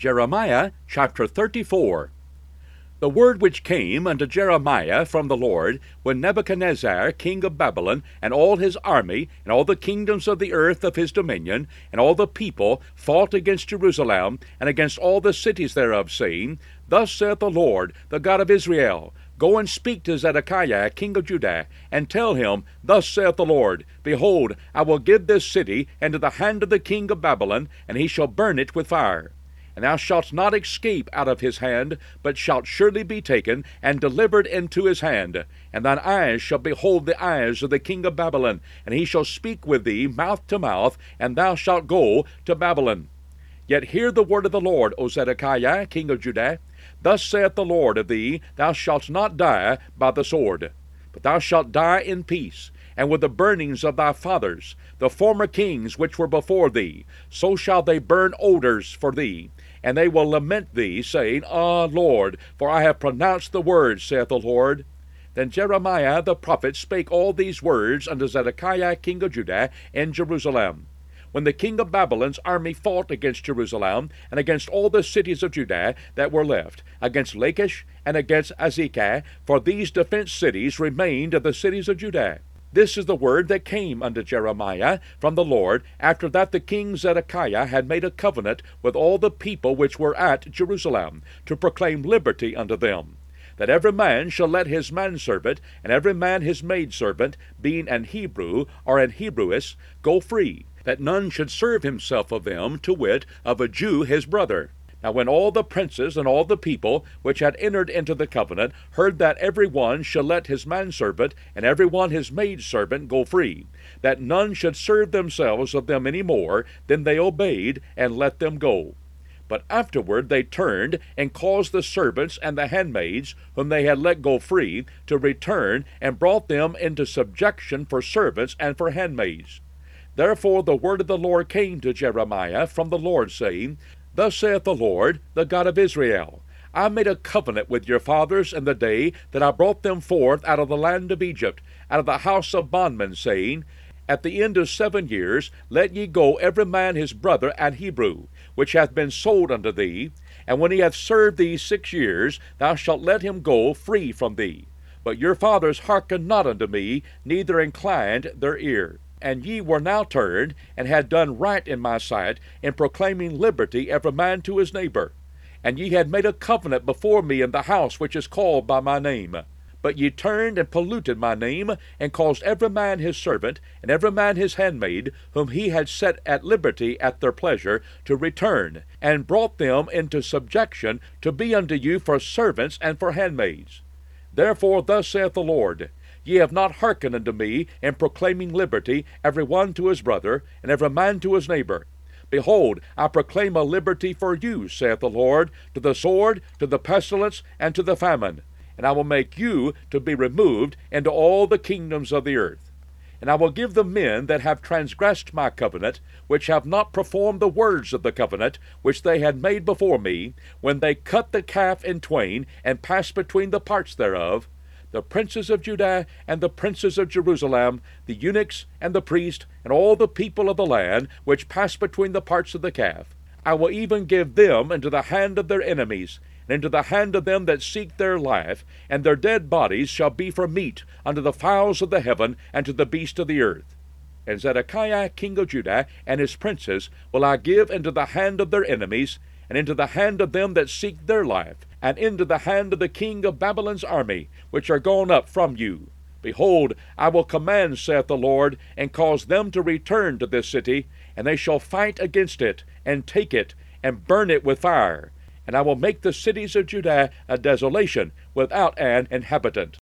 Jeremiah chapter 34. The word which came unto Jeremiah from the Lord, when Nebuchadnezzar king of Babylon, and all his army, and all the kingdoms of the earth of his dominion, and all the people, fought against Jerusalem, and against all the cities thereof, saying, Thus saith the Lord, the God of Israel, Go and speak to Zedekiah king of Judah, and tell him, Thus saith the Lord, Behold, I will give this city into the hand of the king of Babylon, and he shall burn it with fire. And thou shalt not escape out of his hand, but shalt surely be taken, and delivered into his hand. And thine eyes shall behold the eyes of the king of Babylon, and he shall speak with thee mouth to mouth, and thou shalt go to Babylon. Yet hear the word of the Lord, O Zedekiah king of Judah. Thus saith the Lord of thee, Thou shalt not die by the sword, but thou shalt die in peace, and with the burnings of thy fathers, the former kings which were before thee, so shall they burn odors for thee. And they will lament thee, saying, Ah, Lord, for I have pronounced the words, saith the Lord. Then Jeremiah the prophet spake all these words unto Zedekiah king of Judah in Jerusalem. When the king of Babylon's army fought against Jerusalem, and against all the cities of Judah that were left, against Lachish, and against Azekah, for these defenced cities remained of the cities of Judah. This is the word that came unto Jeremiah from the Lord, after that the king Zedekiah had made a covenant with all the people which were at Jerusalem, to proclaim liberty unto them, that every man shall let his manservant, and every man his maidservant, being an Hebrew or an Hebrewess, go free, that none should serve himself of them, to wit, of a Jew his brother. Now when all the princes and all the people which had entered into the covenant heard that every one shall let his manservant and every one his maidservant go free, that none should serve themselves of them any more, then they obeyed and let them go. But afterward they turned and caused the servants and the handmaids, whom they had let go free, to return, and brought them into subjection for servants and for handmaids. Therefore the word of the Lord came to Jeremiah from the Lord, saying, Thus saith the Lord, the God of Israel, I made a covenant with your fathers in the day that I brought them forth out of the land of Egypt, out of the house of bondmen, saying, At the end of 7 years let ye go every man his brother and Hebrew, which hath been sold unto thee, and when he hath served thee 6 years, thou shalt let him go free from thee. But your fathers hearkened not unto me, neither inclined their ear. And ye were now turned, and had done right in my sight, in proclaiming liberty every man to his neighbor. And ye had made a covenant before me in the house which is called by my name. But ye turned and polluted my name, and caused every man his servant, and every man his handmaid, whom he had set at liberty at their pleasure, to return, and brought them into subjection, to be unto you for servants and for handmaids. Therefore thus saith the Lord, Ye have not hearkened unto me in proclaiming liberty, every one to his brother, and every man to his neighbor. Behold, I proclaim a liberty for you, saith the Lord, to the sword, to the pestilence, and to the famine. And I will make you to be removed into all the kingdoms of the earth. And I will give the men that have transgressed my covenant, which have not performed the words of the covenant, which they had made before me, when they cut the calf in twain, and passed between the parts thereof, the princes of Judah and the princes of Jerusalem, the eunuchs and the priests, and all the people of the land, which pass between the parts of the calf. I will even give them into the hand of their enemies, and into the hand of them that seek their life, and their dead bodies shall be for meat unto the fowls of the heaven, and to the beasts of the earth. And Zedekiah king of Judah and his princes will I give into the hand of their enemies, and into the hand of them that seek their life, and into the hand of the king of Babylon's army, which are gone up from you. Behold, I will command, saith the Lord, and cause them to return to this city, and they shall fight against it, and take it, and burn it with fire. And I will make the cities of Judah a desolation, without an inhabitant.